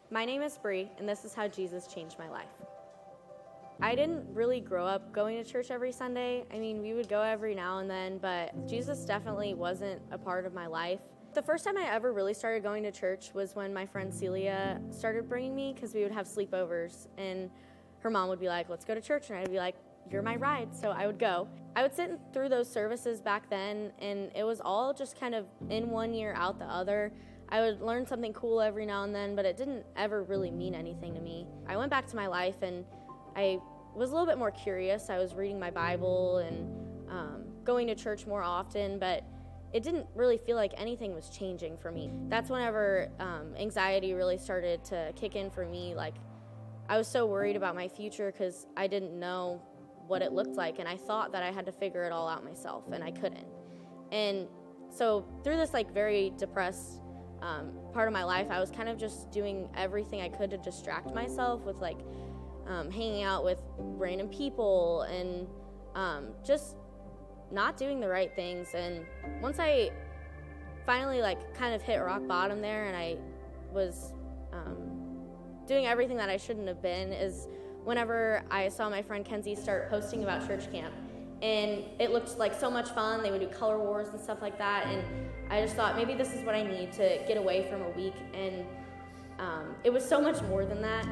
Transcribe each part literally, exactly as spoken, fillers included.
My name is Bree, and this is how Jesus changed my life. I didn't really grow up going to church every Sunday. I mean, we would go every now and then, but Jesus definitely wasn't a part of my life. The first time I ever really started going to church was when my friend Celia started bringing me, because we would have sleepovers, and her mom would be like, let's go to church, and I'd be like, you're my ride, so I would go. I would sit through those services back then, and it was all just kind of in one ear, out the other. I would learn something cool every now and then, but it didn't ever really mean anything to me. I went back to my life, and I was a little bit more curious. I was reading my Bible and um, going to church more often, but it didn't really feel like anything was changing for me. That's whenever um, anxiety really started to kick in for me. Like, I was so worried about my future because I didn't know what it looked like, and I thought that I had to figure it all out myself, and I couldn't. And so through this like very depressed um, part of my life, I was kind of just doing everything I could to distract myself with like um, hanging out with random people and um, just not doing the right things. And once I finally like kind of hit rock bottom there, and I was um, doing everything that I shouldn't have been, is whenever I saw my friend Kenzie start posting about church camp, and it looked like so much fun. They would do color wars and stuff like that, and I just thought maybe this is what I need to get away from a week, and um, it was so much more than that.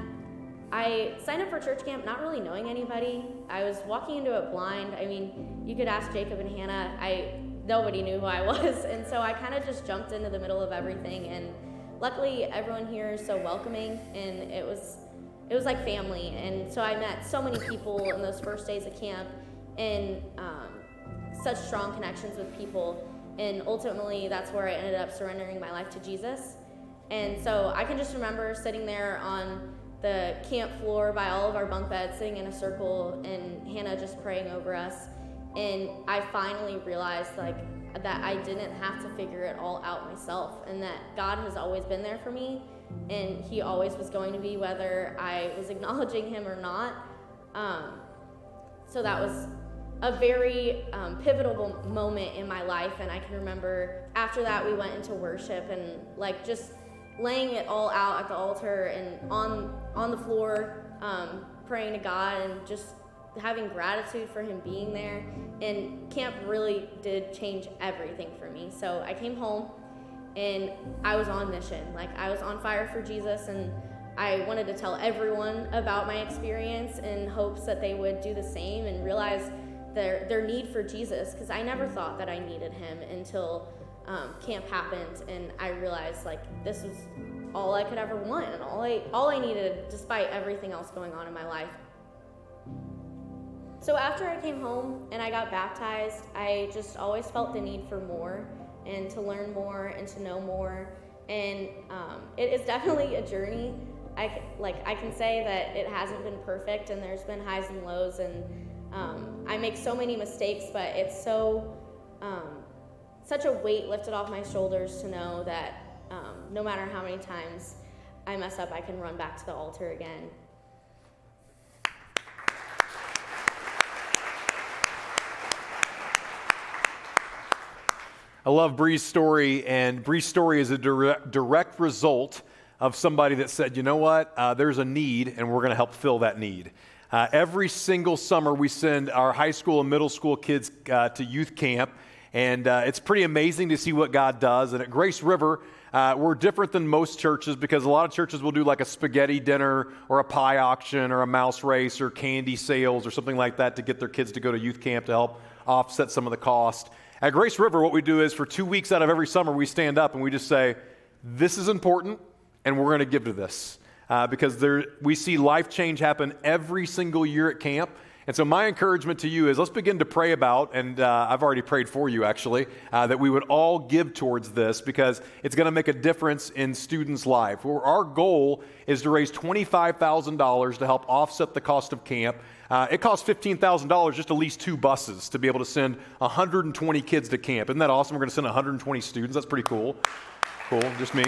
I signed up for church camp not really knowing anybody. I was walking into it blind. I mean, you could ask Jacob and Hannah. I nobody knew who I was, and so I kind of just jumped into the middle of everything, and luckily everyone here is so welcoming, and it was It was like family, and so I met so many people in those first days of camp, and um, such strong connections with people, and ultimately that's where I ended up surrendering my life to Jesus. And so I can just remember sitting there on the camp floor by all of our bunk beds, sitting in a circle, and Hannah just praying over us, and I finally realized like that I didn't have to figure it all out myself, and that God has always been there for me, and he always was going to be, whether I was acknowledging him or not. Um, so that was a very um, pivotal moment in my life, and I can remember after that we went into worship and like just laying it all out at the altar and on on the floor, um, praying to God and just having gratitude for him being there. And camp really did change everything for me. So I came home, and I was on mission. Like, I was on fire for Jesus, and I wanted to tell everyone about my experience in hopes that they would do the same and realize their their need for Jesus, because I never thought that I needed him until um, camp happened, and I realized like this was all I could ever want and all I all I needed, despite everything else going on in my life. So after I came home and I got baptized, I just always felt the need for more and to learn more and to know more. And um, it is definitely a journey. I, like, I can say that it hasn't been perfect, and there's been highs and lows, and um, I make so many mistakes, but it's so um, such a weight lifted off my shoulders to know that um, no matter how many times I mess up, I can run back to the altar again. I love Bree's story, and Bree's story is a direct, direct result of somebody that said, you know what, uh, there's a need, and we're going to help fill that need. Uh, every single summer, we send our high school and middle school kids uh, to youth camp, and uh, it's pretty amazing to see what God does. And at Grace River, uh, we're different than most churches, because a lot of churches will do like a spaghetti dinner or a pie auction or a mouse race or candy sales or something like that to get their kids to go to youth camp to help offset some of the cost. At Grace River, what we do is for two weeks out of every summer, we stand up and we just say, this is important, and we're going to give to this. Uh, because there, we see life change happen every single year at camp. And so my encouragement to you is let's begin to pray about, and uh, I've already prayed for you actually, uh, that we would all give towards this, because it's going to make a difference in students' life. Our goal is to raise twenty-five thousand dollars to help offset the cost of camp. Uh, it costs fifteen thousand dollars just to lease two buses to be able to send one hundred twenty kids to camp. Isn't that awesome? We're going to send one hundred twenty students. That's pretty cool. Cool, just me.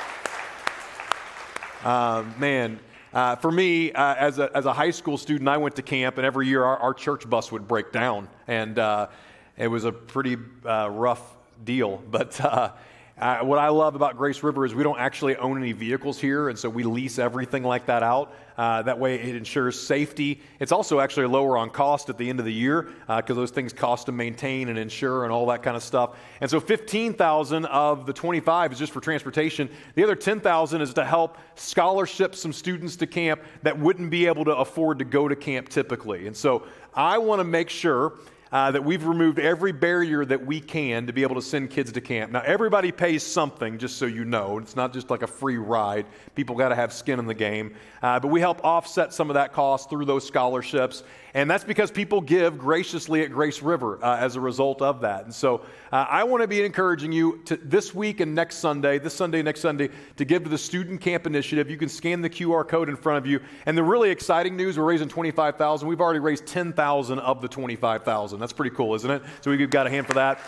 Uh, man, uh, for me, uh, as a as a high school student, I went to camp, and every year our, our church bus would break down, and uh, it was a pretty uh, rough deal. But uh, Uh, what I love about Grace River is we don't actually own any vehicles here, and so we lease everything like that out. Uh, that way it ensures safety. It's also actually lower on cost at the end of the year because uh, those things cost to maintain and insure and all that kind of stuff. And so fifteen thousand dollars of the twenty-five is just for transportation. The other ten thousand dollars is to help scholarship some students to camp that wouldn't be able to afford to go to camp typically. And so I want to make sure Uh, that we've removed every barrier that we can to be able to send kids to camp. Now, everybody pays something, just so you know. It's not just like a free ride. People got to have skin in the game. Uh, but we help offset some of that cost through those scholarships. And that's because people give graciously at Grace River uh, as a result of that. And so uh, I want to be encouraging you to this week and next Sunday, this Sunday, next Sunday, to give to the Student Camp Initiative. You can scan the Q R code in front of you. And the really exciting news, we're raising twenty-five thousand dollars. We've already raised ten thousand dollars of the twenty-five thousand dollars. That's pretty cool, isn't it? So we've got a hand for that.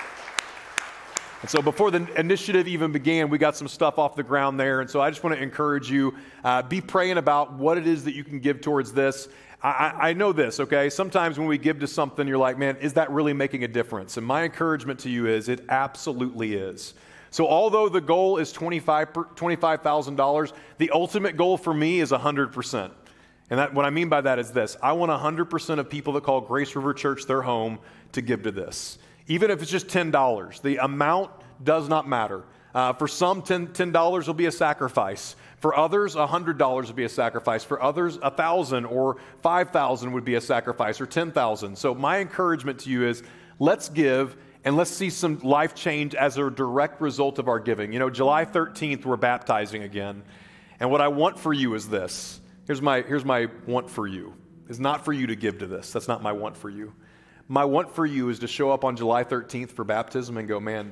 And so before the initiative even began, we got some stuff off the ground there. And so I just want to encourage you, uh, be praying about what it is that you can give towards this. I, I know this, okay? Sometimes when we give to something, you're like, man, is that really making a difference? And my encouragement to you is it absolutely is. So although the goal is twenty-five thousand dollars, the ultimate goal for me is one hundred percent. And that, what I mean by that is this. I want one hundred percent of people that call Grace River Church their home to give to this. Even if it's just ten dollars. The amount does not matter. Uh, for some, ten dollars will be a sacrifice. For others, one hundred dollars would be a sacrifice. For others, one thousand dollars or five thousand dollars would be a sacrifice, or ten thousand dollars. So my encouragement to you is let's give and let's see some life change as a direct result of our giving. You know, July thirteenth, we're baptizing again. And what I want for you is this. Here's my, here's my want for you. It's not for you to give to this. That's not my want for you. My want for you is to show up on July thirteenth for baptism and go, man,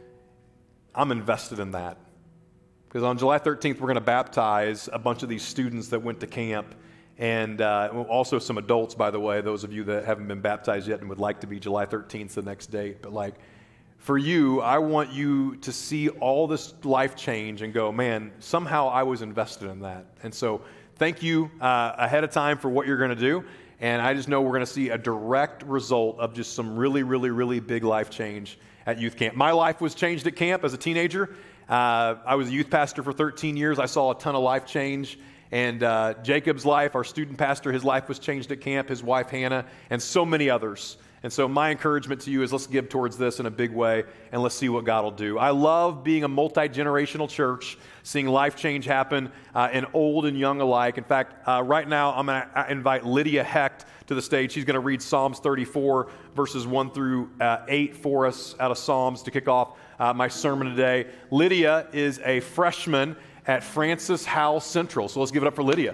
I'm invested in that. Because on July thirteenth, we're going to baptize a bunch of these students that went to camp, and uh, also some adults, by the way, those of you that haven't been baptized yet and would like to be. July thirteenth, the next date. But like, for you, I want you to see all this life change and go, man, somehow I was invested in that. And so thank you uh, ahead of time for what you're going to do. And I just know we're going to see a direct result of just some really, really, really big life change at youth camp. My life was changed at camp as a teenager. Uh, I was a youth pastor for thirteen years. I saw a ton of life change. And uh, Jacob's life, our student pastor, his life was changed at camp, his wife Hannah, and so many others. And so my encouragement to you is let's give towards this in a big way, and let's see what God will do. I love being a multi-generational church, seeing life change happen uh, in old and young alike. In fact, uh, right now I'm going to invite Lydia Hecht to the stage. She's going to read Psalms thirty-four, verses one through eight for us out of Psalms to kick off uh, my sermon today. Lydia is a freshman at Francis Howell Central. So let's give it up for Lydia.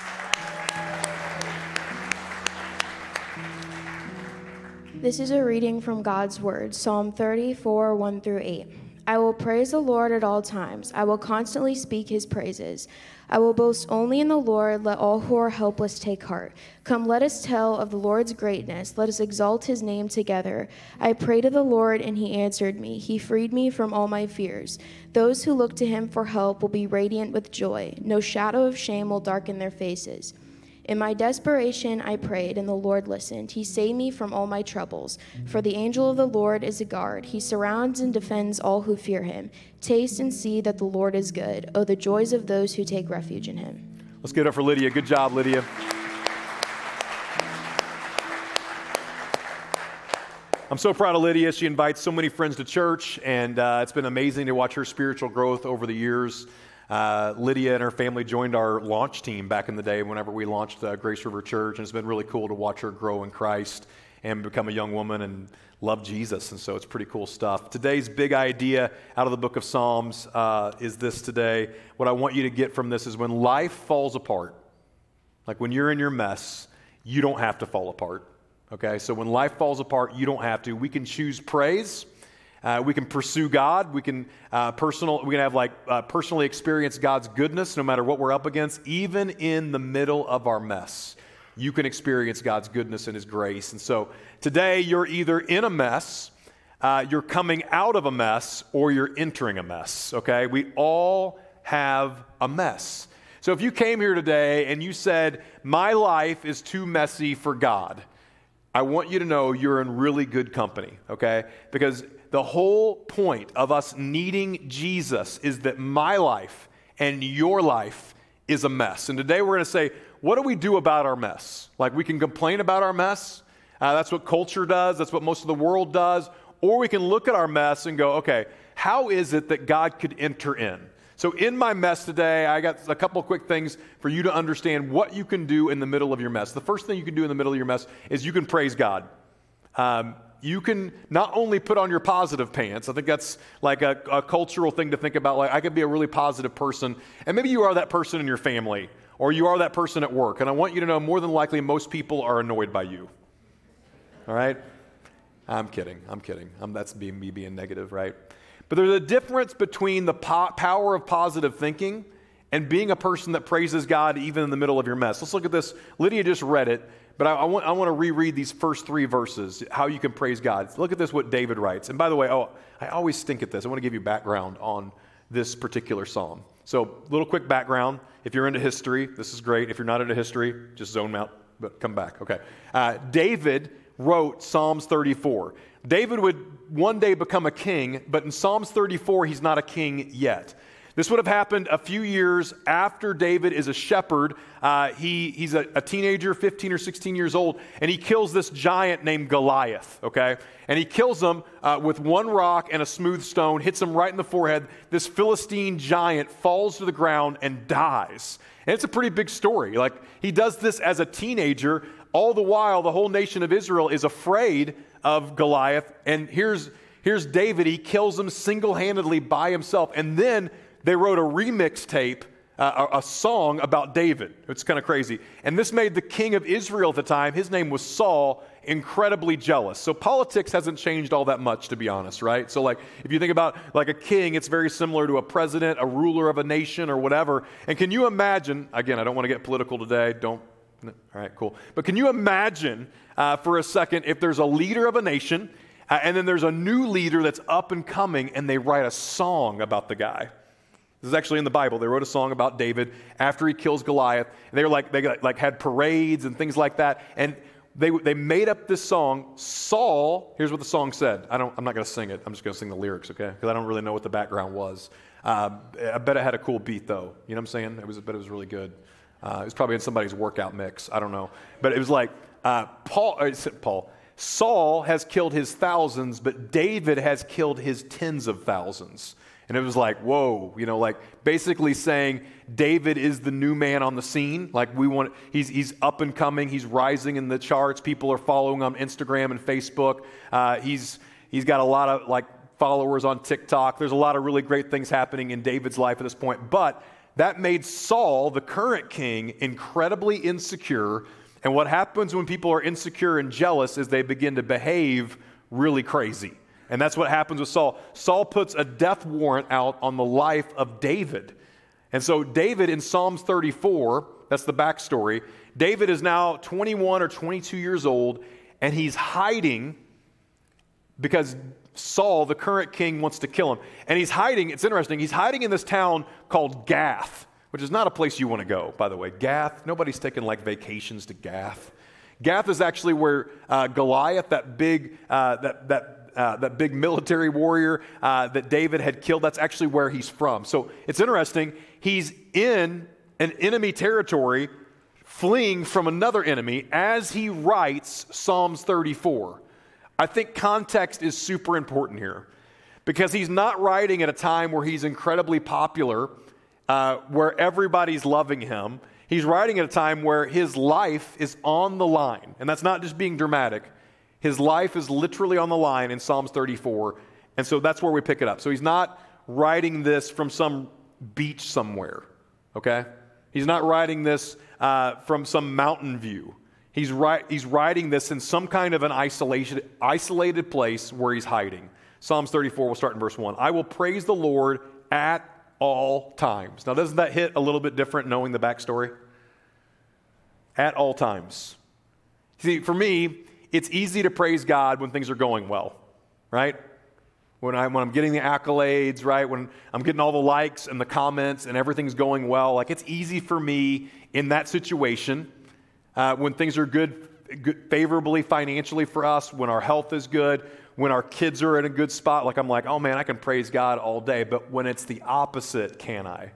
This is a reading from God's Word, Psalm thirty-four, one through eight. I will praise the Lord at all times. I will constantly speak his praises. I will boast only in the Lord. Let all who are helpless take heart. Come, let us tell of the Lord's greatness. Let us exalt his name together. I prayed to the Lord, and he answered me. He freed me from all my fears. Those who look to him for help will be radiant with joy. No shadow of shame will darken their faces. In my desperation, I prayed, and the Lord listened. He saved me from all my troubles. For the angel of the Lord is a guard. He surrounds and defends all who fear him. Taste and see that the Lord is good. Oh, the joys of those who take refuge in him. Let's give it up for Lydia. Good job, Lydia. I'm so proud of Lydia. She invites so many friends to church, and uh, it's been amazing to watch her spiritual growth over the years. Uh, Lydia and her family joined our launch team back in the day whenever we launched uh, Grace River Church, and it's been really cool to watch her grow in Christ and become a young woman and love Jesus, and so it's pretty cool stuff. Today's big idea out of the book of Psalms uh, is this today. What I want you to get from this is when life falls apart, like when you're in your mess, you don't have to fall apart, okay? So when life falls apart, you don't have to. We can choose praise. Uh, we can pursue God. We can uh, personal. We can have like uh, personally experience God's goodness, no matter what we're up against. Even in the middle of our mess, you can experience God's goodness and His grace. And so today, you're either in a mess, uh, you're coming out of a mess, or you're entering a mess. Okay, we all have a mess. So if you came here today and you said, "My life is too messy for God," I want you to know you're in really good company. Okay, because the whole point of us needing Jesus is that my life and your life is a mess. And today we're going to say, what do we do about our mess? Like, we can complain about our mess. Uh, that's what culture does. That's what most of the world does. Or we can look at our mess and go, okay, how is it that God could enter in? So in my mess today, I got a couple quick things for you to understand what you can do in the middle of your mess. The first thing you can do in the middle of your mess is you can praise God. Um, you can not only put on your positive pants. I think that's like a, a cultural thing to think about. Like, I could be a really positive person, and maybe you are that person in your family, or you are that person at work. And I want you to know, more than likely, most people are annoyed by you. All right? I'm kidding. I'm kidding. I'm, that's being, me being negative, right? But there's a difference between the po- power of positive thinking and being a person that praises God even in the middle of your mess. Let's look at this. Lydia just read it, but I, I, want, I want to reread these first three verses, how you can praise God. Look at this, what David writes. And by the way, oh, I always stink at this. I want to give you background on this particular psalm. So, little quick background. If you're into history, this is great. If you're not into history, just zone out, but come back. Okay. Uh, David wrote Psalms thirty-four. David would one day become a king, but in Psalms thirty-four, he's not a king yet. This would have happened a few years after David is a shepherd. Uh, he, he's a, a teenager, fifteen or sixteen years old, and he kills this giant named Goliath, okay? And he kills him uh, with one rock and a smooth stone, hits him right in the forehead. This Philistine giant falls to the ground and dies. And it's a pretty big story. Like, he does this as a teenager. All the while, the whole nation of Israel is afraid of Goliath. And here's, here's David. He kills him single-handedly by himself. And then they wrote a remix tape, uh, a, a song about David. It's kind of crazy. And this made the king of Israel at the time, his name was Saul, incredibly jealous. So politics hasn't changed all that much, to be honest, right? So like, if you think about like a king, it's very similar to a president, a ruler of a nation or whatever. And can you imagine, again, I don't want to get political today, don't, all right, cool. But can you imagine uh, for a second if there's a leader of a nation uh, and then there's a new leader that's up and coming and they write a song about the guy? This is actually in the Bible. They wrote a song about David after he kills Goliath. And they were like, they like had parades and things like that. And they they made up this song. Saul, here's what the song said. I don't, I'm not going to sing it. I'm just going to sing the lyrics, okay? Because I don't really know what the background was. Uh, I bet it had a cool beat, though. You know what I'm saying? It was, I bet it was really good. Uh, it was probably in somebody's workout mix. I don't know. But it was like, uh, Paul, uh, Paul, Saul has killed his thousands, but David has killed his tens of thousands. And it was like, whoa, you know, like basically saying David is the new man on the scene. Like we want, he's he's up and coming. He's rising in the charts. People are following on Instagram and Facebook. Uh, he's he's got a lot of like followers on TikTok. There's a lot of really great things happening in David's life at this point. But that made Saul, the current king, incredibly insecure. And what happens when people are insecure and jealous is they begin to behave really crazy. And that's what happens with Saul. Saul puts a death warrant out on the life of David. And so David in Psalms thirty-four, that's the backstory, David is now twenty-one or twenty-two years old, and he's hiding because Saul, the current king, wants to kill him. And he's hiding, it's interesting, he's hiding in this town called Gath, which is not a place you want to go, by the way. Gath, nobody's taking like vacations to Gath. Gath is actually where uh, Goliath, that big, uh, that that Uh, that big military warrior uh, that David had killed, that's actually where he's from. So it's interesting. He's in an enemy territory, fleeing from another enemy as he writes Psalms thirty-four. I think context is super important here because he's not writing at a time where he's incredibly popular, uh, where everybody's loving him. He's writing at a time where his life is on the line. And that's not just being dramatic. His life is literally on the line in Psalms thirty-four, and so that's where we pick it up. So he's not writing this from some beach somewhere, okay? He's not writing this uh, from some mountain view. He's, ri- he's writing this in some kind of an isolation, isolated place where he's hiding. Psalms thirty-four, we'll start in verse one. I will praise the Lord at all times. Now, doesn't that hit a little bit different knowing the backstory? At all times. See, for me, it's easy to praise God when things are going well, right? When, I, when I'm getting the accolades, right? When I'm getting all the likes and the comments and everything's going well. Like, it's easy for me in that situation uh, when things are good, good, favorably financially for us, when our health is good, when our kids are in a good spot, like I'm like, oh man, I can praise God all day. But when it's the opposite, can I?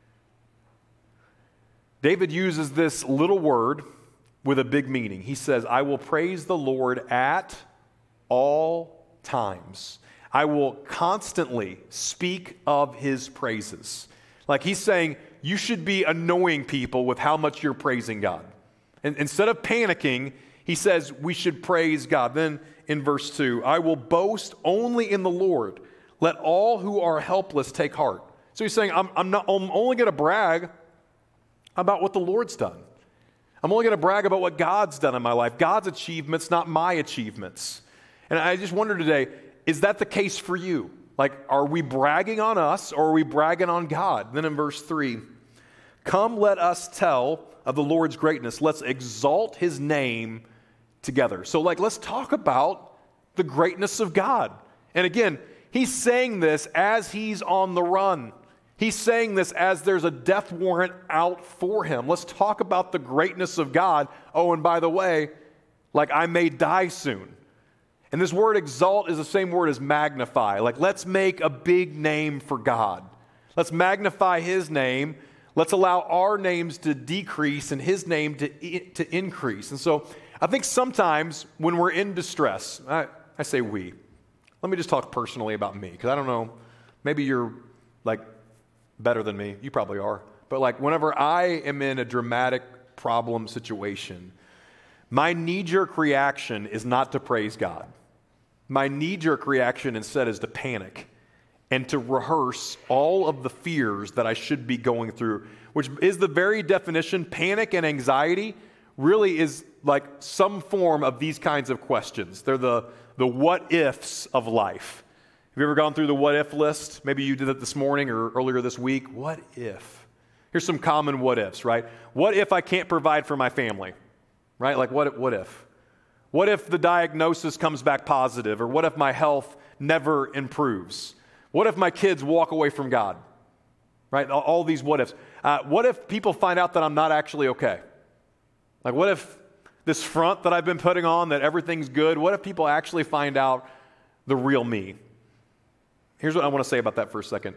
David uses this little word with a big meaning. He says, I will praise the Lord at all times. I will constantly speak of his praises. Like he's saying, you should be annoying people with how much you're praising God. And instead of panicking, he says we should praise God. Then in verse two, I will boast only in the Lord. Let all who are helpless take heart. So he's saying, I'm, I'm, not, I'm only going to brag about what the Lord's done. I'm only going to brag about what God's done in my life. God's achievements, not my achievements. And I just wonder today, is that the case for you? Like, are we bragging on us or are we bragging on God? Then in verse three, come let us tell of the Lord's greatness. Let's exalt his name together. So like, let's talk about the greatness of God. And again, he's saying this as he's on the run. He's saying this as there's a death warrant out for him. Let's talk about the greatness of God. Oh, and by the way, like I may die soon. And this word exalt is the same word as magnify. Like let's make a big name for God. Let's magnify his name. Let's allow our names to decrease and his name to, to increase. And so I think sometimes when we're in distress, I, I say we. Let me just talk personally about me, because I don't know, maybe you're like better than me. You probably are. But like whenever I am in a dramatic problem situation, my knee-jerk reaction is not to praise God. My knee-jerk reaction instead is to panic and to rehearse all of the fears that I should be going through, which is the very definition. Panic and anxiety really is like some form of these kinds of questions. They're the, the what-ifs of life. Have you ever gone through the what-if list? Maybe you did it this morning or earlier this week. What if? Here's some common what-ifs, right? What if I can't provide for my family? Right? Like what, what if? What if the diagnosis comes back positive? Or what if my health never improves? What if my kids walk away from God? Right? All, all these what ifs. Uh, what if people find out that I'm not actually okay? Like what if this front that I've been putting on, that everything's good, what if people actually find out the real me? Here's what I want to say about that for a second.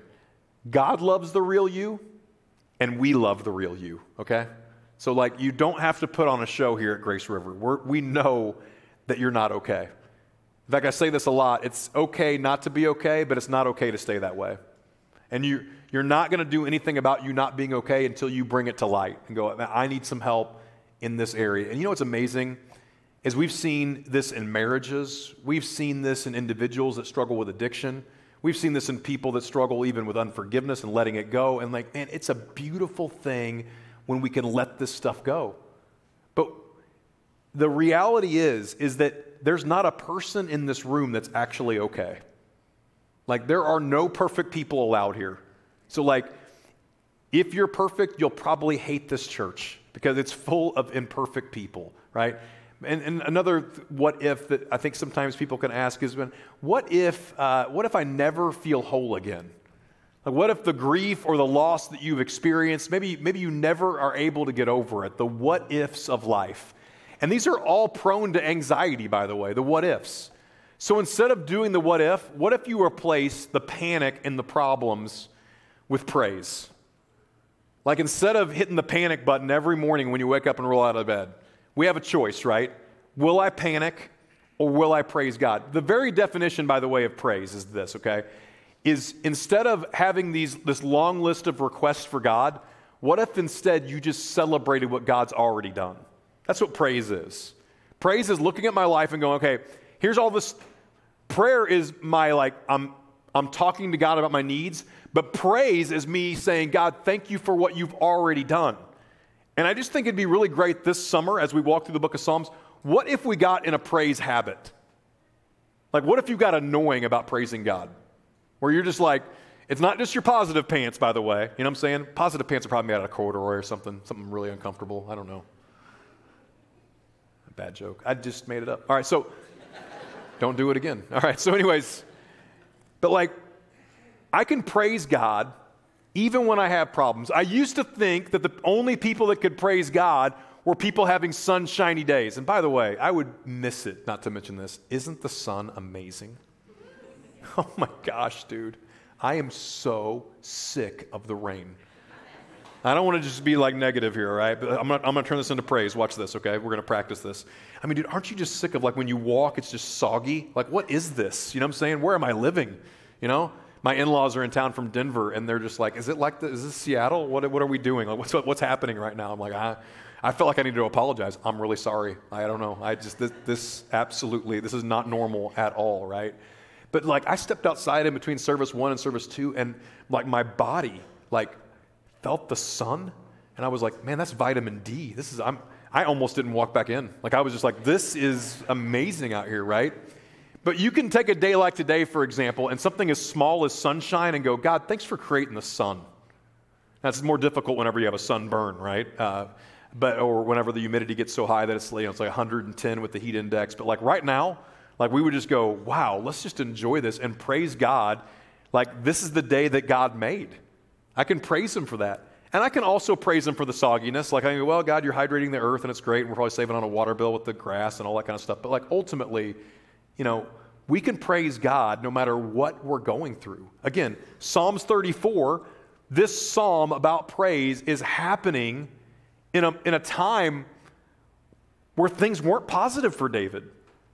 God loves the real you, and we love the real you, okay? So like you don't have to put on a show here at Grace River. We're, we know that you're not okay. In fact, I say this a lot. It's okay not to be okay, but it's not okay to stay that way. And you, you're not going to do anything about you not being okay until you bring it to light and go, I need some help in this area. And you know what's amazing is we've seen this in marriages. We've seen this in individuals that struggle with addiction. We've seen this in people that struggle even with unforgiveness and letting it go. And like, man, it's a beautiful thing when we can let this stuff go. But the reality is, is that there's not a person in this room that's actually okay. Like there are no perfect people allowed here. So like, if you're perfect, you'll probably hate this church because it's full of imperfect people, right? And, and another what if that I think sometimes people can ask is, what if, uh, what if I never feel whole again? Like what if the grief or the loss that you've experienced, maybe, maybe you never are able to get over it, the what ifs of life. And these are all prone to anxiety, by the way, the what ifs. So instead of doing the what if, what if you replace the panic and the problems with praise? Like instead of hitting the panic button every morning when you wake up and roll out of bed, we have a choice, right? Will I panic or will I praise God? The very definition, by the way, of praise is this, okay? Is instead of having these this long list of requests for God, what if instead you just celebrated what God's already done? That's what praise is. Praise is looking at my life and going, okay, here's all this. Prayer is my, like, I'm, I'm talking to God about my needs, but praise is me saying, God, thank you for what you've already done. And I just think it'd be really great this summer as we walk through the book of Psalms, what if we got in a praise habit? Like, what if you got annoying about praising God? Where you're just like, it's not just your positive pants, by the way. You know what I'm saying? Positive pants are probably made out of corduroy or something, something really uncomfortable. I don't know. A bad joke. I just made it up. All right, so don't do it again. All right, so anyways, but like, I can praise God even when I have problems. I used to think that the only people that could praise God or people having sunshiny days. And by the way, I would miss it not to mention this. Isn't the sun amazing? Oh my gosh, dude. I am so sick of the rain. I don't want to just be like negative here, all right? But I'm going I'm to turn this into praise. Watch this, okay? We're going to practice this. I mean, dude, aren't you just sick of like when you walk, it's just soggy? Like, what is this? You know what I'm saying? Where am I living? You know? My in-laws are in town from Denver, and they're just like, is it like, the, is this Seattle? What, what are we doing? Like, what's, what's happening right now? I'm like, I, I feel like I need to apologize. I'm really sorry. I don't know. I just, this, this absolutely, this is not normal at all, right? But like, I stepped outside in between service one and service two, and like my body, like, felt the sun, and I was like, man, that's vitamin D. This is, I'm, I almost didn't walk back in. Like, I was just like, this is amazing out here, right? But you can take a day like today, for example, and something as small as sunshine and go, God, thanks for creating the sun. That's more difficult whenever you have a sunburn, right? Uh, but or whenever the humidity gets so high that it's, you know, it's like one hundred ten with the heat index. But like right now, like we would just go, wow, let's just enjoy this and praise God. Like this is the day that God made. I can praise him for that. And I can also praise him for the sogginess. Like I go, well, God, you're hydrating the earth and it's great. And we're probably saving on a water bill with the grass and all that kind of stuff. But like ultimately, you know, we can praise God no matter what we're going through. Again, Psalms thirty-four, this psalm about praise is happening in a, in a time where things weren't positive for David.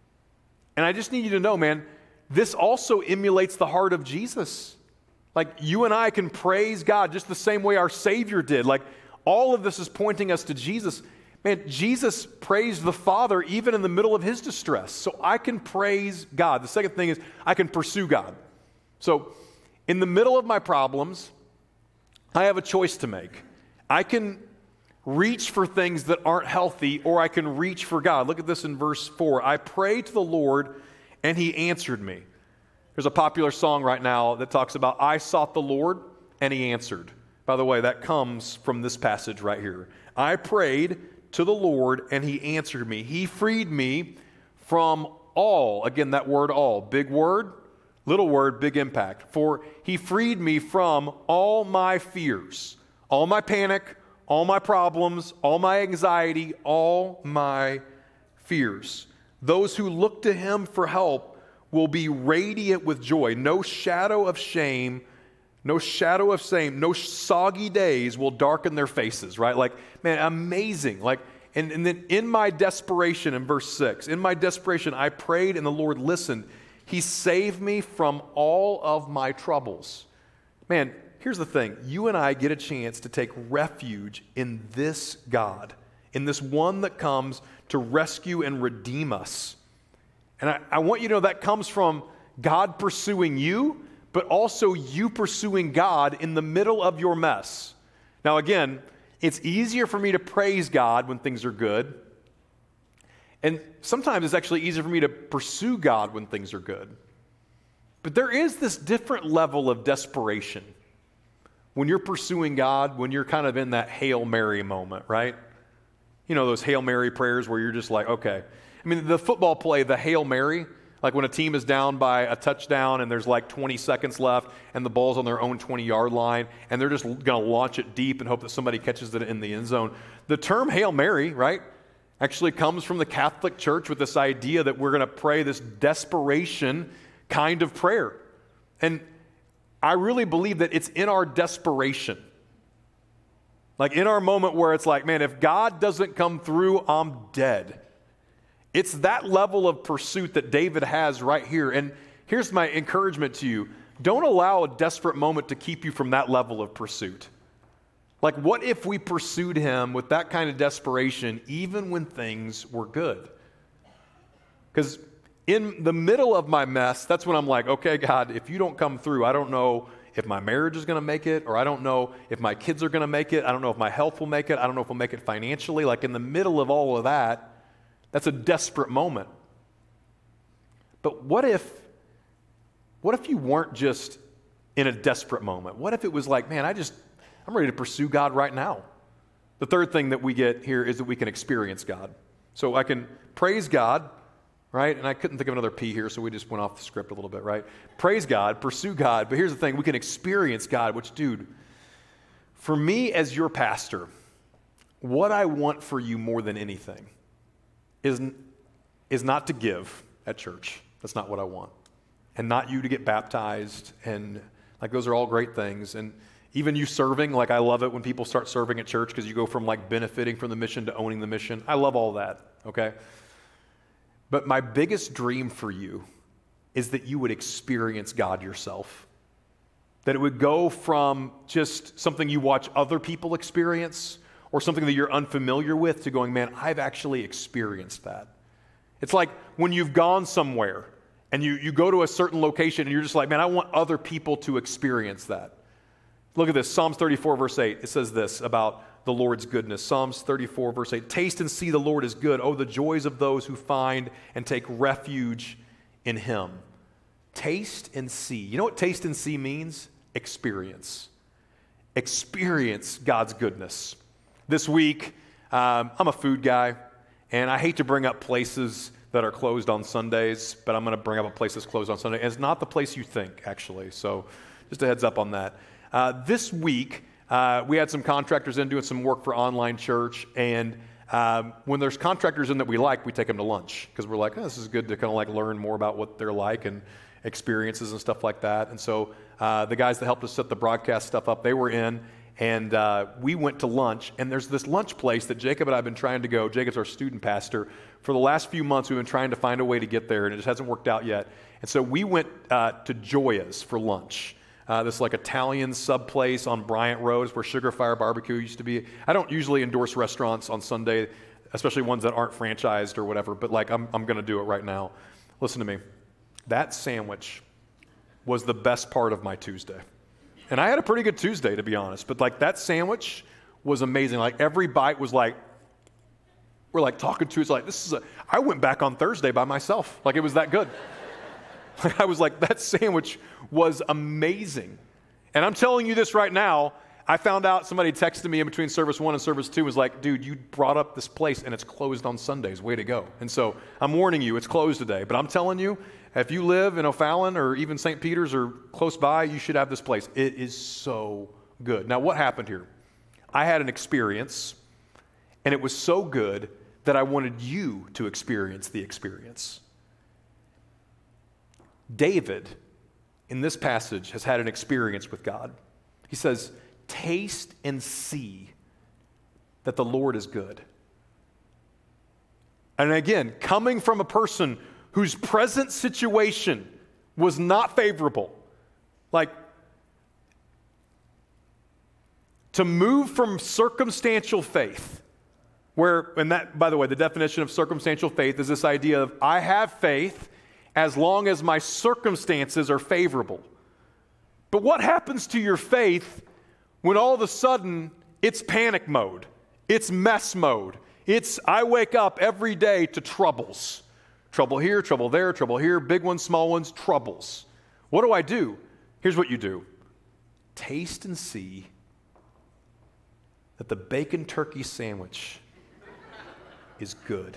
And I just need you to know, man, this also emulates the heart of Jesus. Like you and I can praise God just the same way our Savior did. Like all of this is pointing us to Jesus. Man, Jesus praised the Father even in the middle of his distress. So I can praise God. The second thing is I can pursue God. So in the middle of my problems, I have a choice to make. I can reach for things that aren't healthy, or I can reach for God. Look at this in verse four. I prayed to the Lord, and he answered me. There's a popular song right now that talks about, I sought the Lord, and he answered. By the way, that comes from this passage right here. I prayed to the Lord, and he answered me. He freed me from all. Again, that word all. Big word, little word, big impact. For he freed me from all my fears, all my panic, all my problems, all my anxiety, all my fears. Those who look to him for help will be radiant with joy. No shadow of shame, no shadow of shame, no soggy days will darken their faces, right? Like, man, amazing. Like, and, and then in my desperation, in verse six, in my desperation, I prayed and the Lord listened. He saved me from all of my troubles. Man, here's the thing. You and I get a chance to take refuge in this God, in this one that comes to rescue and redeem us. And I, I want you to know that comes from God pursuing you, but also you pursuing God in the middle of your mess. Now again, it's easier for me to praise God when things are good. And sometimes it's actually easier for me to pursue God when things are good. But there is this different level of desperation when you're pursuing God, when you're kind of in that Hail Mary moment, right? You know, those Hail Mary prayers where you're just like, okay. I mean, the football play, the Hail Mary, like when a team is down by a touchdown and there's like twenty seconds left and the ball's on their own twenty-yard line and they're just going to launch it deep and hope that somebody catches it in the end zone. The term Hail Mary, right, actually comes from the Catholic Church with this idea that we're going to pray this desperation kind of prayer. And I really believe that it's in our desperation. Like in our moment where it's like, man, if God doesn't come through, I'm dead. It's that level of pursuit that David has right here. And here's my encouragement to you. Don't allow a desperate moment to keep you from that level of pursuit. Like, what if we pursued him with that kind of desperation even when things were good? Because in the middle of my mess, that's when I'm like, okay, God, if you don't come through, I don't know if my marriage is going to make it, or I don't know if my kids are going to make it. I don't know if my health will make it. I don't know if we'll make it financially. Like in the middle of all of that, that's a desperate moment. But what if, what if you weren't just in a desperate moment? What if it was like, man, I just, I'm ready to pursue God right now. The third thing that we get here is that we can experience God. So I can praise God, right? And I couldn't think of another P here, so we just went off the script a little bit, right? Praise God, pursue God. But here's the thing, we can experience God, which, dude, for me as your pastor, what I want for you more than anything is, is not to give at church. That's not what I want. And not you to get baptized, and like those are all great things. And even you serving, like I love it when people start serving at church because you go from like benefiting from the mission to owning the mission. I love all that, okay? But my biggest dream for you is that you would experience God yourself. That it would go from just something you watch other people experience or something that you're unfamiliar with to going, man, I've actually experienced that. It's like when you've gone somewhere and you, you go to a certain location and you're just like, man, I want other people to experience that. Look at this, Psalms thirty-four, verse eight. It says this about the Lord's goodness. Psalms thirty-four, verse eight. Taste and see the Lord is good. Oh, the joys of those who find and take refuge in him. Taste and see. You know what taste and see means? Experience. Experience God's goodness. This week, um, I'm a food guy, and I hate to bring up places that are closed on Sundays, but I'm going to bring up a place that's closed on Sunday. And it's not the place you think, actually, so just a heads up on that. Uh, this week, uh, we had some contractors in doing some work for Online Church, and um, when there's contractors in that we like, we take them to lunch, because we're like, oh, this is good to kind of like learn more about what they're like and experiences and stuff like that. And so uh, the guys that helped us set the broadcast stuff up, they were in, and uh, we went to lunch, and there's this lunch place that Jacob and I have been trying to go. Jacob's our student pastor. For the last few months, we've been trying to find a way to get there, and it just hasn't worked out yet. And so we went uh, to Joya's for lunch. Uh, this like Italian sub place on Bryant Road where Sugar Fire Barbecue used to be. I don't usually endorse restaurants on Sunday, especially ones that aren't franchised or whatever, but like I'm, I'm going to do it right now. Listen to me. That sandwich was the best part of my Tuesday. And I had a pretty good Tuesday, to be honest, but like that sandwich was amazing. Like every bite was like, we're like talking to, it's like, this is a, I went back on Thursday by myself. Like it was that good. I was like, that sandwich was amazing. And I'm telling you this right now, I found out somebody texted me in between service one and service two, was like, dude, you brought up this place and it's closed on Sundays. Way to go. And so I'm warning you, it's closed today. But I'm telling you, if you live in O'Fallon or even Saint Peter's or close by, you should have this place. It is so good. Now, what happened here? I had an experience, and it was so good that I wanted you to experience the experience. David, in this passage, has had an experience with God. He says, taste and see that the Lord is good. And again, coming from a person whose present situation was not favorable, like to move from circumstantial faith, where, and that, by the way, the definition of circumstantial faith is this idea of I have faith as long as my circumstances are favorable. But what happens to your faith when all of a sudden it's panic mode, it's mess mode, it's I wake up every day to troubles. Trouble here, trouble there, trouble here, big ones, small ones, troubles. What do I do? Here's what you do. Taste and see that the bacon turkey sandwich is good.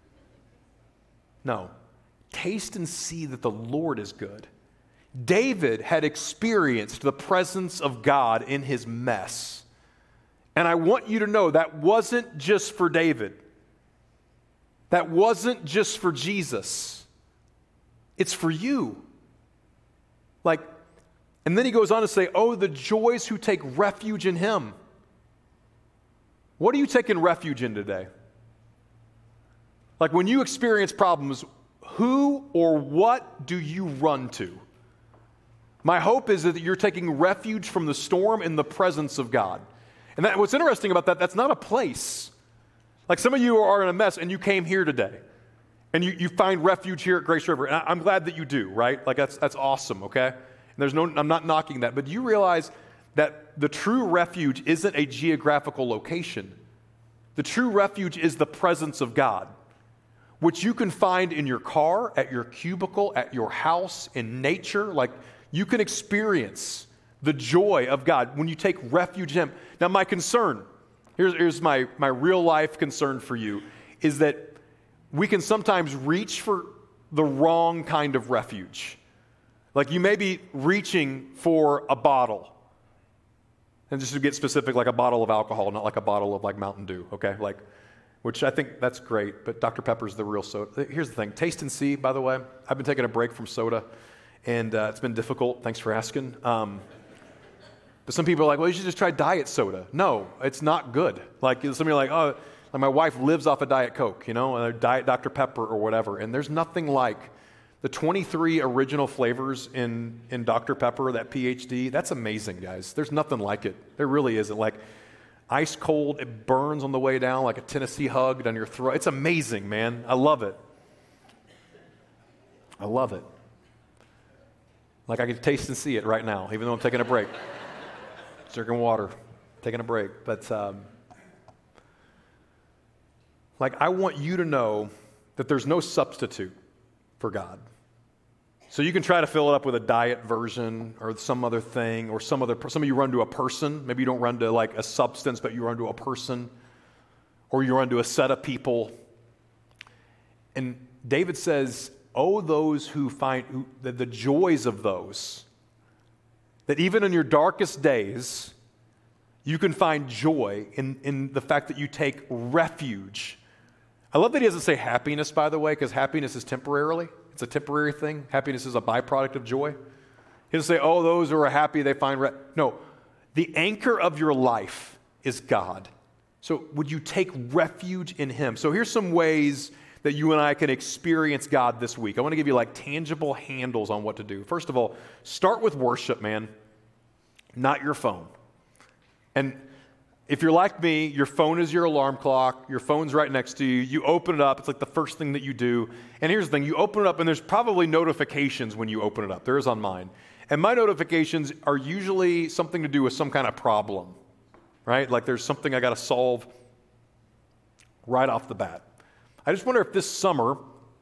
No. Taste and see that the Lord is good. David had experienced the presence of God in his mess. And I want you to know that wasn't just for David. That wasn't just for Jesus. It's for you. Like, and then he goes on to say, oh, the joys who take refuge in him. What are you taking refuge in today? Like when you experience problems, who or what do you run to? My hope is that you're taking refuge from the storm in the presence of God. And that, what's interesting about that, that's not a place. Like some of you are in a mess and you came here today and you, you find refuge here at Grace River. And I, I'm glad that you do, right? Like that's, that's awesome, okay? And there's no, I'm not knocking that, but do you realize that the true refuge isn't a geographical location? The true refuge is the presence of God, which you can find in your car, at your cubicle, at your house, in nature. Like you can experience the joy of God when you take refuge in him. Now my concern, here's, here's my, my real life concern for you, is that we can sometimes reach for the wrong kind of refuge. Like you may be reaching for a bottle. And just to get specific, like a bottle of alcohol, not like a bottle of like Mountain Dew, okay? Like, which I think that's great, but Doctor Pepper's the real soda. Here's the thing, taste and see, by the way. I've been taking a break from soda, and uh, it's been difficult. Thanks for asking. Um, but some people are like, well, you should just try diet soda. No, it's not good. Like, some people are like, oh, like my wife lives off a Diet Coke, you know, or Diet Doctor Pepper or whatever, and there's nothing like the twenty-three original flavors in, in Doctor Pepper, that P H D. That's amazing, guys. There's nothing like it. There really isn't. Like, ice cold, it burns on the way down like a Tennessee hug down your throat. It's amazing, man. I love it. I love it. Like I can taste and see it right now, even though I'm taking a break. Drinking water, taking a break. But um, like I want you to know that there's no substitute for God. So you can try to fill it up with a diet version or some other thing or some other, some of you run to a person. Maybe you don't run to like a substance, but you run to a person or you run to a set of people. And David says, oh, those who find who, the, the joys of those, that even in your darkest days, you can find joy in, in the fact that you take refuge. I love that he doesn't say happiness, by the way, because happiness is temporarily. It's a temporary thing. Happiness is a byproduct of joy. He doesn't say, oh, those who are happy, they find... Re-. No, the anchor of your life is God. So would you take refuge in him? So here's some ways that you and I can experience God this week. I want to give you like tangible handles on what to do. First of all, start with worship, man, not your phone. And if you're like me, your phone is your alarm clock, your phone's right next to you, you open it up, it's like the first thing that you do. And here's the thing, you open it up and there's probably notifications when you open it up. There is on mine. And my notifications are usually something to do with some kind of problem, right? Like there's something I got to solve right off the bat. I just wonder if this summer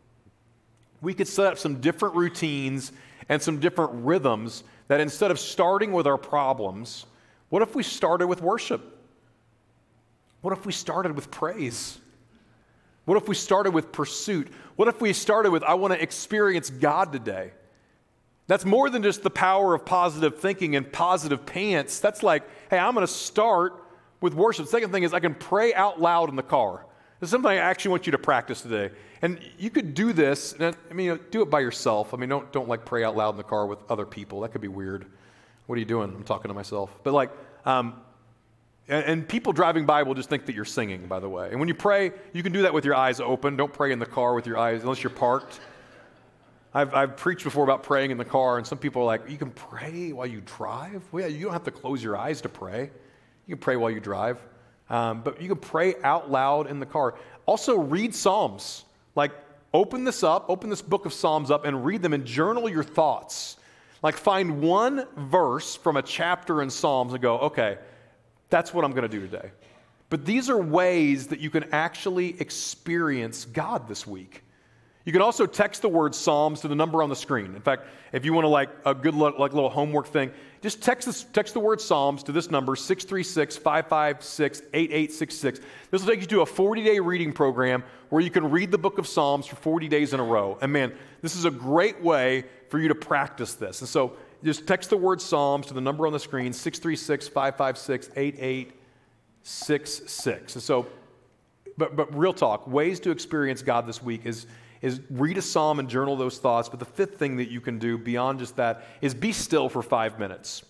we could set up some different routines and some different rhythms that instead of starting with our problems, what if we started with worship? What if we started with praise? What if we started with pursuit? What if we started with, I want to experience God today? That's more than just the power of positive thinking and positive pants. That's like, hey, I'm going to start with worship. The second thing is I can pray out loud in the car. This is something I actually want you to practice today. And you could do this, I mean, you know, do it by yourself. I mean, don't, don't like pray out loud in the car with other people. That could be weird. What are you doing? I'm talking to myself. But like, um, and, and people driving by will just think that you're singing, by the way. And when you pray, you can do that with your eyes open. Don't pray in the car with your eyes, unless you're parked. I've, I've preached before about praying in the car, and some people are like, you can pray while you drive? Well, yeah, you don't have to close your eyes to pray. You can pray while you drive. Um, but you can pray out loud in the car. Also, read Psalms. Like, open this up, open this book of Psalms up and read them and journal your thoughts. Like, find one verse from a chapter in Psalms and go, okay, that's what I'm going to do today. But these are ways that you can actually experience God this week. You can also text the word Psalms to the number on the screen. In fact, if you want to like a good like little homework thing, just text this, text the word Psalms to this number, six three six, five five six, eight eight six six. This will take you to a forty-day reading program where you can read the book of Psalms for forty days in a row. And man, this is a great way for you to practice this. And so just text the word Psalms to the number on the screen, six three six, five five six, eight eight six six. And so, but, but real talk, ways to experience God this week is is read a psalm and journal those thoughts. But the fifth thing that you can do beyond just that is be still for five minutes.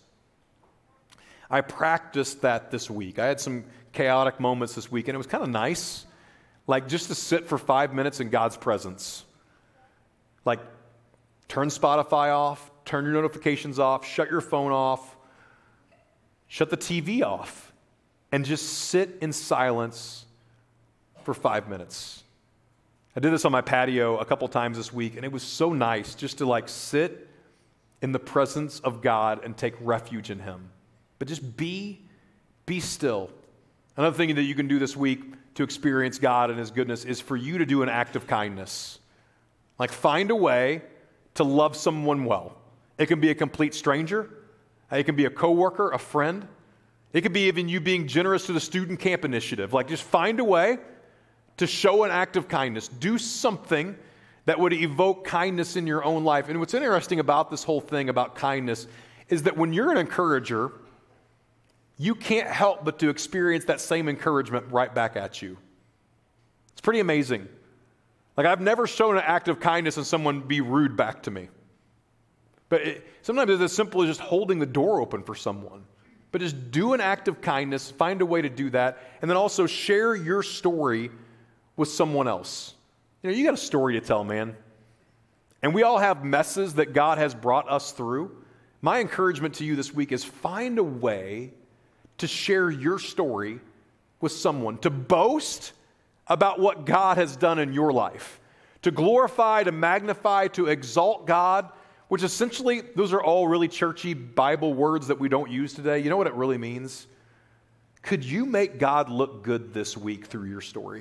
I practiced that this week. I had some chaotic moments this week, and it was kind of nice, like just to sit for five minutes in God's presence. Like, turn Spotify off, turn your notifications off, shut your phone off, shut the T V off, and just sit in silence for five minutes. I did this on my patio a couple times this week, and it was so nice just to like sit in the presence of God and take refuge in Him. But just be, be still. Another thing that you can do this week to experience God and His goodness is for you to do an act of kindness. Like find a way to love someone well. It can be a complete stranger. It can be a coworker, a friend. It could be even you being generous to the student camp initiative. Like just find a way to show an act of kindness. Do something that would evoke kindness in your own life. And what's interesting about this whole thing about kindness is that when you're an encourager, you can't help but to experience that same encouragement right back at you. It's pretty amazing. Like, I've never shown an act of kindness and someone be rude back to me. But it, sometimes it's as simple as just holding the door open for someone. But just do an act of kindness, find a way to do that, and then also share your story with someone else. You know, you got a story to tell, man. And we all have messes that God has brought us through. My encouragement to you this week is find a way to share your story with someone, to boast about what God has done in your life, to glorify, to magnify, to exalt God, which essentially, those are all really churchy Bible words that we don't use today. You know what it really means? Could you make God look good this week through your story?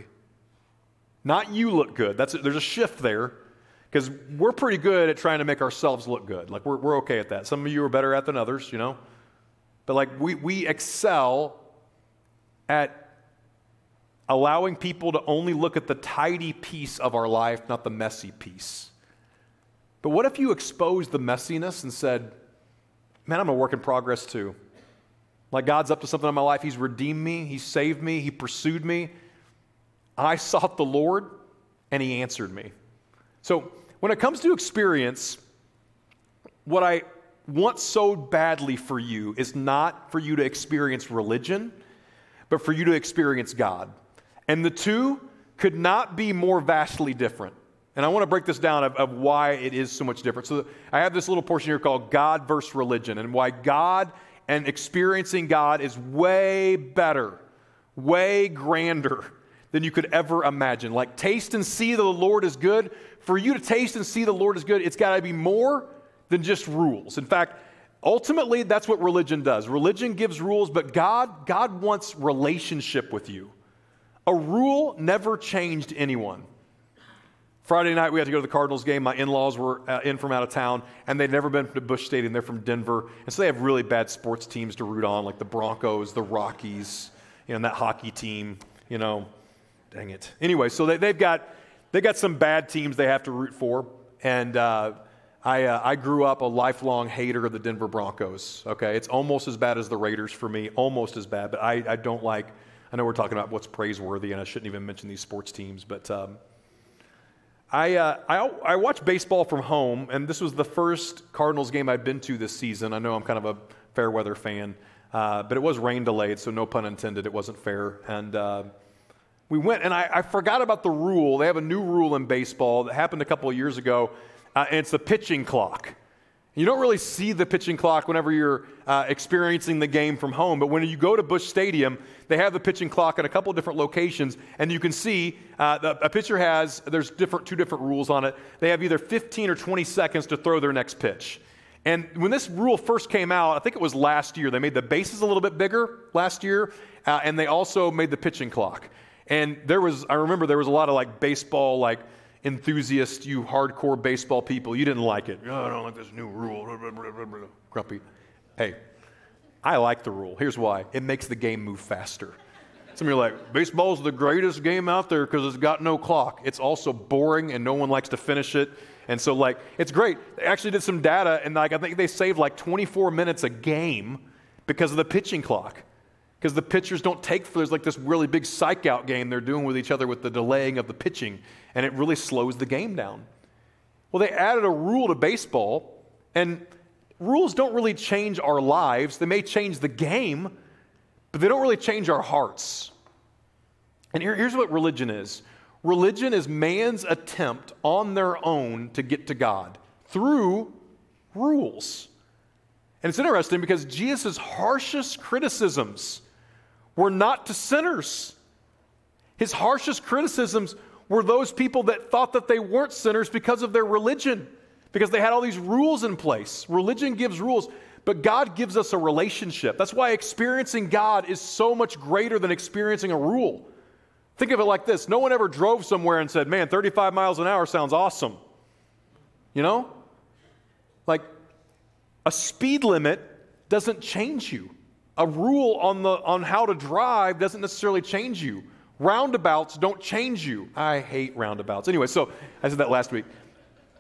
Not you look good. That's there's a shift there, because we're pretty good at trying to make ourselves look good. Like, we're, we're okay at that. Some of you are better at than others, you know. But like, we, we excel at allowing people to only look at the tidy piece of our life, not the messy piece. But what if you exposed the messiness and said, man, I'm a work in progress too. Like, God's up to something in my life. He's redeemed me. He saved me. He pursued me. I sought the Lord, and He answered me. So when it comes to experience, what I want so badly for you is not for you to experience religion, but for you to experience God. And the two could not be more vastly different. And I want to break this down of, of why it is so much different. So I have this little portion here called God versus religion, and why God and experiencing God is way better, way grander than you could ever imagine. Like, taste and see that the Lord is good. For you to taste and see the Lord is good, it's got to be more than just rules. In fact, ultimately, that's what religion does. Religion gives rules, but God, God wants relationship with you. A rule never changed anyone. Friday night, we had to go to the Cardinals game. My in-laws were uh, in from out of town, and they'd never been to Busch Stadium. They're from Denver, and so they have really bad sports teams to root on, like the Broncos, the Rockies, you know, and that hockey team, you know. Dang it. Anyway, so they, they've got they got some bad teams they have to root for, and uh, I uh, I grew up a lifelong hater of the Denver Broncos. Okay, it's almost as bad as the Raiders for me, almost as bad. But I, I don't like. I know we're talking about what's praiseworthy, and I shouldn't even mention these sports teams, but um, I, uh, I I watch baseball from home, and this was the first Cardinals game I'd been to this season. I know I'm kind of a fair weather fan, uh, but it was rain delayed, so no pun intended. It wasn't fair, and. Uh, We went, and I, I forgot about the rule. They have a new rule in baseball that happened a couple of years ago, uh, and it's the pitching clock. You don't really see the pitching clock whenever you're uh, experiencing the game from home, but when you go to Busch Stadium, they have the pitching clock at a couple of different locations, and you can see uh, the, a pitcher has, there's different two different rules on it. They have either fifteen or twenty seconds to throw their next pitch. And when this rule first came out, I think it was last year, they made the bases a little bit bigger last year, uh, and they also made the pitching clock. And there was, I remember there was a lot of like baseball, like enthusiasts, you hardcore baseball people. You didn't like it. Oh, I don't like this new rule. Grumpy. Hey, I like the rule. Here's why. It makes the game move faster. Some of you are like, baseball's the greatest game out there because it's got no clock. It's also boring and no one likes to finish it. And so like, it's great. They actually did some data, and like I think they saved like twenty-four minutes a game because of the pitching clock. Because the pitchers don't take, there's like this really big psych-out game they're doing with each other with the delaying of the pitching, and it really slows the game down. Well, they added a rule to baseball, and rules don't really change our lives. They may change the game, but they don't really change our hearts. And here, here's what religion is. Religion is man's attempt on their own to get to God through rules. And it's interesting because Jesus' harshest criticisms were not to sinners. His harshest criticisms were those people that thought that they weren't sinners because of their religion, because they had all these rules in place. Religion gives rules, but God gives us a relationship. That's why experiencing God is so much greater than experiencing a rule. Think of it like this. No one ever drove somewhere and said, man, thirty-five miles an hour sounds awesome. You know? Like, a speed limit doesn't change you. A rule on the on how to drive doesn't necessarily change you. Roundabouts don't change you. I hate roundabouts. Anyway, so I said that last week.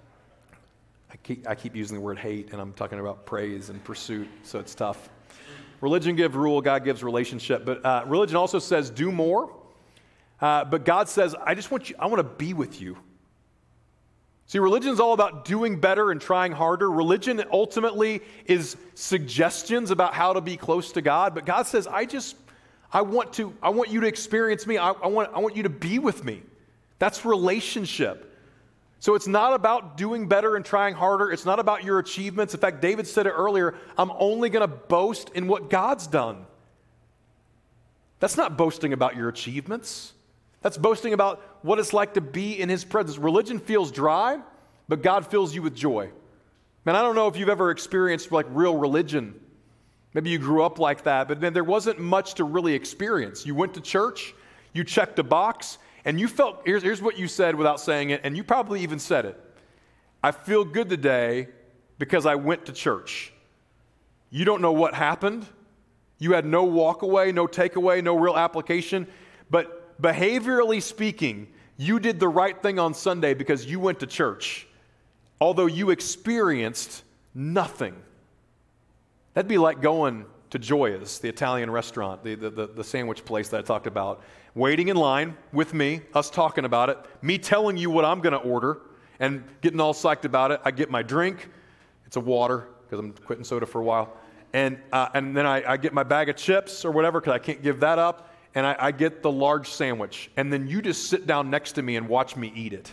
I keep, I keep using the word hate, and I'm talking about praise and pursuit, so it's tough. Religion gives rule, God gives relationship. But uh, religion also says do more. Uh, but God says, I just want you, I want to be with you. See, religion is all about doing better and trying harder. Religion ultimately is suggestions about how to be close to God. But God says, I just, I want to, I want you to experience me. I, I want, I want you to be with me. That's relationship. So it's not about doing better and trying harder. It's not about your achievements. In fact, David said it earlier, I'm only going to boast in what God's done. That's not boasting about your achievements. That's boasting about what it's like to be in his presence. Religion feels dry, but God fills you with joy. Man, I don't know if you've ever experienced like real religion. Maybe you grew up like that, but man, there wasn't much to really experience. You went to church, you checked a box, and you felt, here's, here's what you said without saying it, and you probably even said it. I feel good today because I went to church. You don't know what happened. You had no walk away, no takeaway, no real application, but behaviorally speaking, you did the right thing on Sunday because you went to church, although you experienced nothing. That'd be like going to Gioia's, the Italian restaurant, the, the, the sandwich place that I talked about, waiting in line with me, us talking about it, me telling you what I'm going to order, and getting all psyched about it. I get my drink. It's a water because I'm quitting soda for a while. And, uh, and then I, I get my bag of chips or whatever because I can't give that up. And I, I get the large sandwich, and then you just sit down next to me and watch me eat it.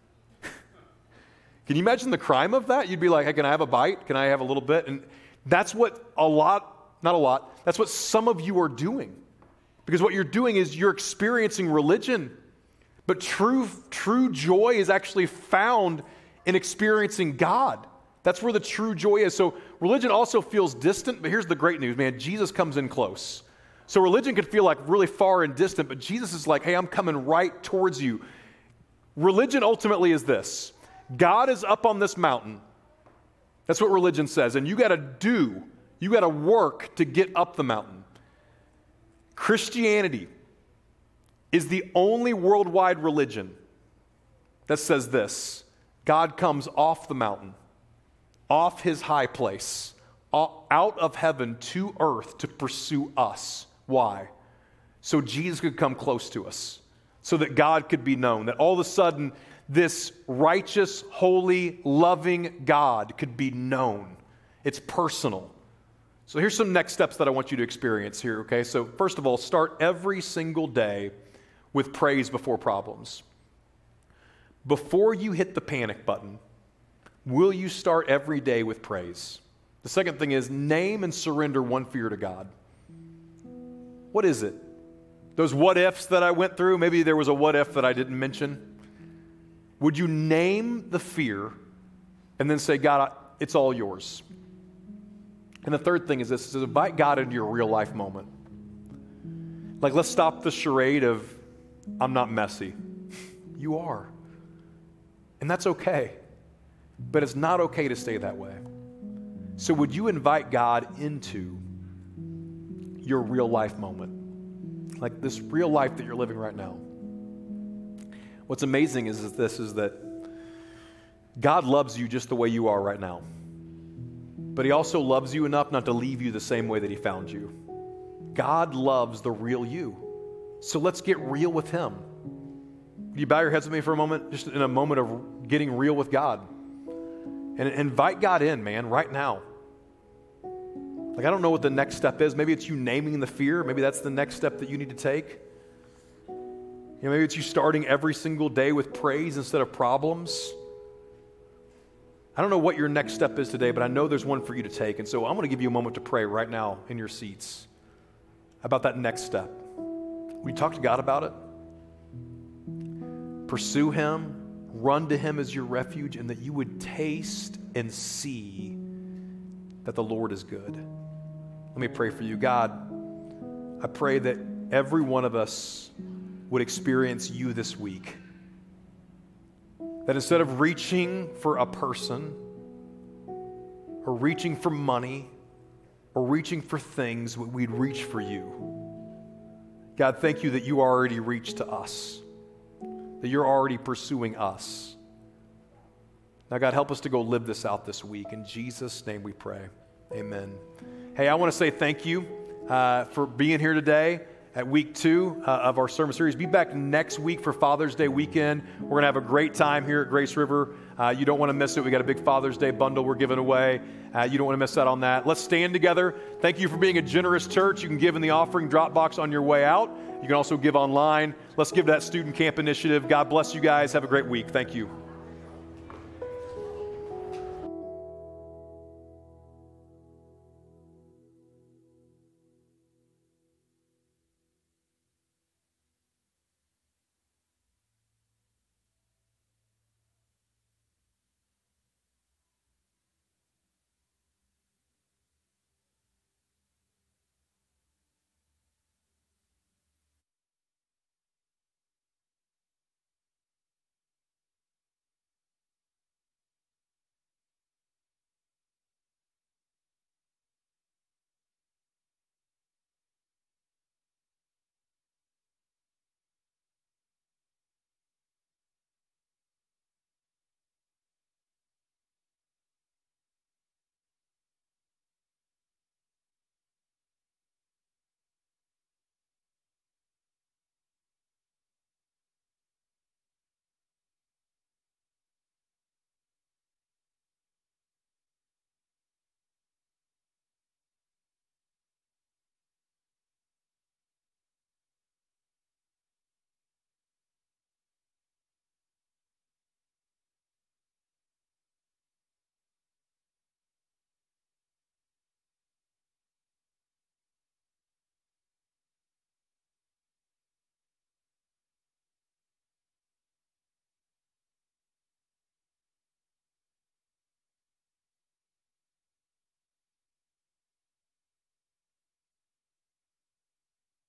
Can you imagine the crime of that? You'd be like, hey, can I have a bite? Can I have a little bit? And that's what a lot, not a lot, that's what some of you are doing. Because what you're doing is you're experiencing religion, but true, true joy is actually found in experiencing God. That's where the true joy is. So religion also feels distant, but here's the great news, man. Jesus comes in close. So religion could feel like really far and distant, but Jesus is like, hey, I'm coming right towards you. Religion ultimately is this. God is up on this mountain. That's what religion says. And you got to do, you got to work to get up the mountain. Christianity is the only worldwide religion that says this. God comes off the mountain, off his high place, out of heaven to earth to pursue us. Why? So Jesus could come close to us, so that God could be known, that all of a sudden this righteous, holy, loving God could be known. It's personal. So here's some next steps that I want you to experience here, okay? So first of all, start every single day with praise before problems. Before you hit the panic button, will you start every day with praise? The second thing is name and surrender one fear to God. What is it? Those what ifs that I went through, maybe there was a what if that I didn't mention. Would you name the fear and then say, God, it's all yours? And the third thing is this, is invite God into your real life moment. Like, let's stop the charade of, I'm not messy. You are. And that's okay. But it's not okay to stay that way. So would you invite God into your real life moment? Like this real life that you're living right now. What's amazing is, is this, is that God loves you just the way you are right now. But he also loves you enough not to leave you the same way that he found you. God loves the real you. So let's get real with him. Would you bow your heads with me for a moment? Just in a moment of getting real with God. And invite God in, man, right now. Like, I don't know what the next step is. Maybe it's you naming the fear. Maybe that's the next step that you need to take. You know, maybe it's you starting every single day with praise instead of problems. I don't know what your next step is today, but I know there's one for you to take. And so I'm going to give you a moment to pray right now in your seats about that next step. Will you talk to God about it? Pursue him. Run to him as your refuge, and that you would taste and see that the Lord is good. Let me pray for you. God, I pray that every one of us would experience you this week. That instead of reaching for a person, or reaching for money, or reaching for things, we'd reach for you. God, thank you that you already reached to us, that you're already pursuing us. Now, God, help us to go live this out this week. In Jesus' name we pray. Amen. Hey, I want to say thank you uh, for being here today at week two uh, of our sermon series. Be back next week for Father's Day weekend. We're going to have a great time here at Grace River. Uh, you don't want to miss it. We got a big Father's Day bundle we're giving away. Uh, you don't want to miss out on that. Let's stand together. Thank you for being a generous church. You can give in the offering drop box on your way out. You can also give online. Let's give that Student Camp Initiative. God bless you guys. Have a great week. Thank you.